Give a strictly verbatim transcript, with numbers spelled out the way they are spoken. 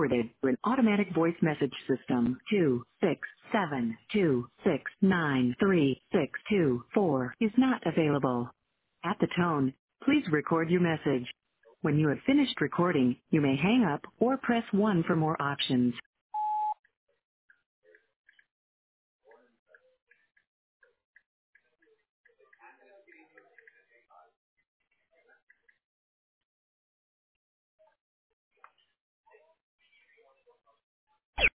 forwarded to an automatic voice message system. Two six seven two six nine three six two four is not available. At the tone, please record your message. When you have finished recording, you may hang up or press one for more options.